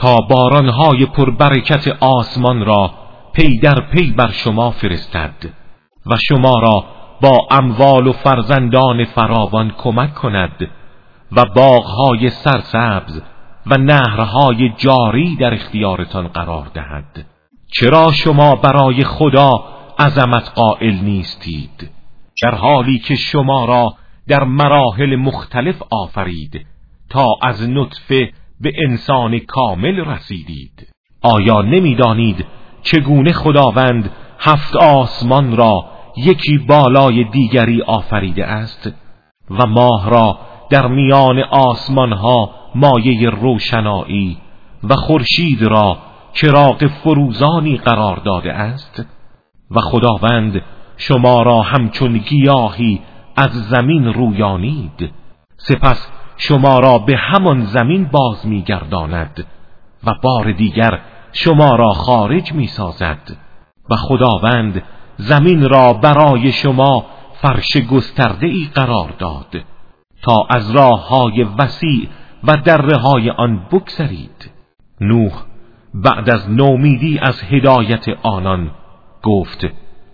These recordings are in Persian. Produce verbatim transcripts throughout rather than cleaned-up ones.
تا بارانهای پربرکت آسمان را پی در پی بر شما فرستد و شما را با اموال و فرزندان فراوان کمک کند و باغهای سرسبز و نهرهای جاری در اختیارتان قرار دهد. چرا شما برای خدا عظمت قائل نیستید، در حالی که شما را در مراحل مختلف آفرید تا از نطفه به انسان کامل رسیدید؟ آیا نمی‌دانید چگونه خداوند هفت آسمان را یکی بالای دیگری آفریده است و ماه را در میان آسمانها مایه روشنایی و خورشید را چراغ فروزانی قرار داده است؟ و خداوند شما را همچون گیاهی از زمین رویانید، سپس شما را به همان زمین باز می‌گرداند و بار دیگر شما را خارج می‌سازد. و خداوند زمین را برای شما فرش گسترده‌ای قرار داد تا از راه‌های وسیع و دره‌های آن بگذرید. نوح بعد از نومیدی از هدایت آنان گفت: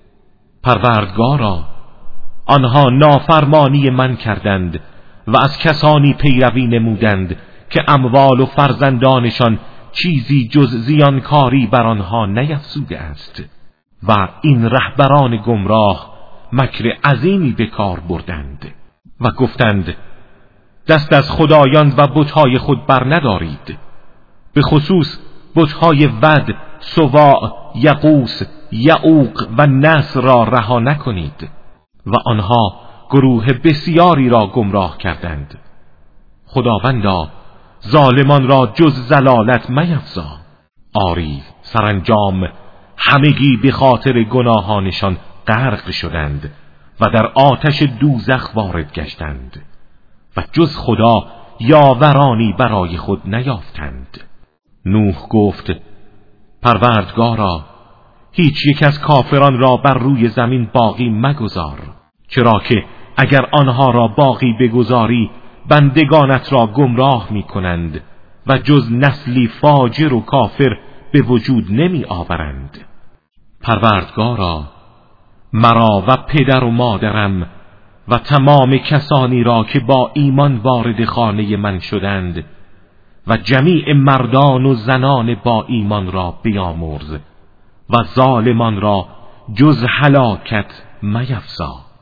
پروردگارا، آنها نافرمانی من کردند و از کسانی پیروی نمودند که اموال و فرزندانشان چیزی جز زیانکاری بر آنها نیفزوده است و این رهبران گمراه مکر عظیمی به کار بردند و گفتند دست از خدایان و بت‌های خود بر ندارید، به خصوص بت‌های ود، سواع، یغوث، یعوق و نصر را رها نکنید و آنها گروه بسیاری را گمراه کردند. خداوندا، ظالمان را جز زلالت میفزا. آری سرانجام همگی به خاطر گناهانشان غرق شدند و در آتش دوزخ وارد گشتند و جز خدا یاورانی برای خود نیافتند. نوح گفت: پروردگارا، هیچ یک از کافران را بر روی زمین باقی مگذار، چرا که اگر آنها را باقی بگذاری بندگانت را گمراه می کنند و جز نسلی فاجر و کافر به وجود نمی آورند. پروردگارا، مرا و پدر و مادرم و تمام کسانی را که با ایمان وارد خانه من شدند و جمیع مردان و زنان با ایمان را بیامرز و ظالمان را جز هلاکت میفزا.